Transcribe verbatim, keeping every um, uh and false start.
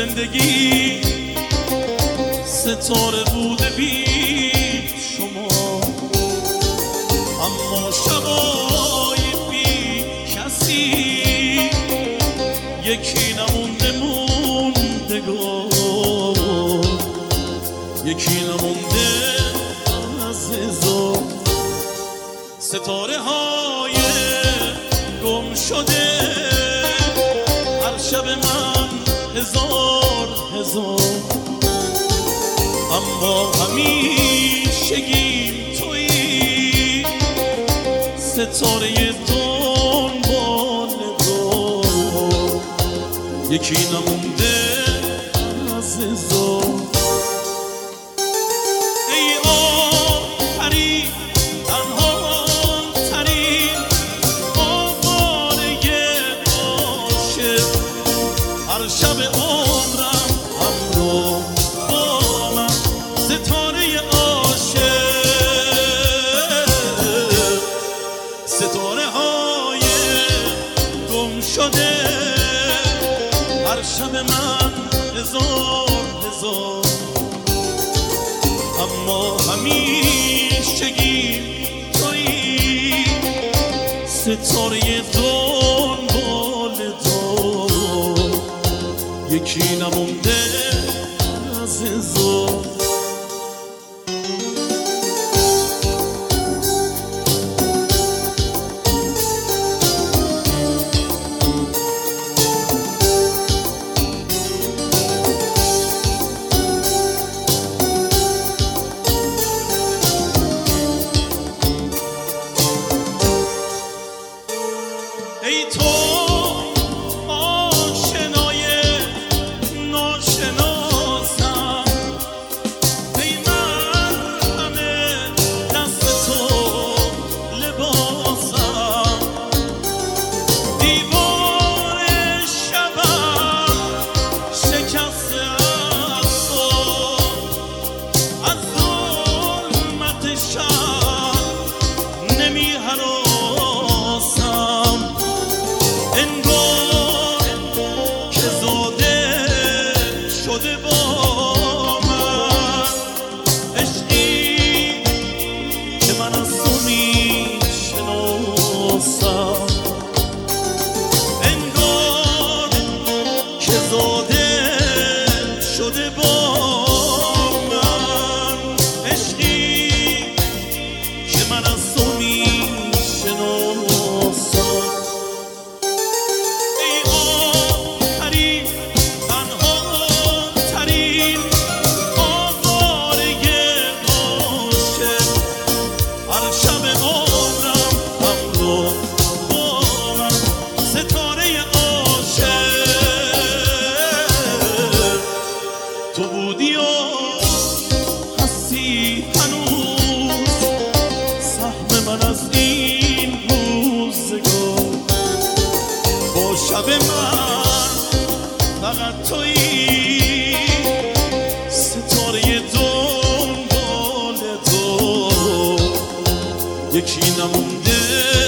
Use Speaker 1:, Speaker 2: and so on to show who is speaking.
Speaker 1: زندگی ستاره بوده بی شما، اما شبای بی کسی یکی نمونده موندگار، یکی نمونده عزیزا. ستاره های گم شده هر شب من هزار هزار، اما همیشگی تویی ستاره دنبال دار، یکی نمونده عزیزا. ای آفرین تنها ترین آواره عاشق، هر شب عمرم همراه با من ستاره عاشق. ستاره های گم شده هر شب من هزار هزار، اما همیشگی تویی ستاره دنبال دار، یکی نمونده عزیزا. ای تو آشنای ناشناسم، ای من همه دست تو لباسم، دیوار شبم شکسته از تو، از ظلمت شب نمی هراسم، انگار که زاده شده با من عشقی که من از تو می شناسم، انگار که زاده شده با من عشقی که من از تو می شناسم. تو بودی و هستی هنوز سهم من از این روزگار، با شب من فقط تویی ستاره دنبال تو، یکی نمونده